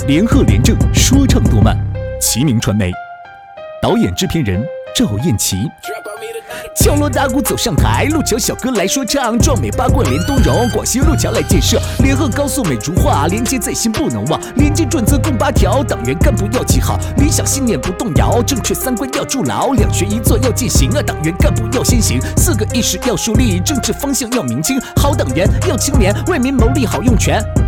联合廉政说唱动漫，齐名传媒，导演制片人赵燕琪。敲锣打鼓走上台，路桥小哥来说唱，壮美八冠连东荣，广西路桥来建设，联合高速美竹化，连接在心不能忘，连接准则共8条，党员干部要记好，理想信念不动摇，正确3观要筑牢，2学1做要践行啊，党员干部要先行，4个意识要树立，政治方向要明清，好党员要清廉，为民谋利好用权。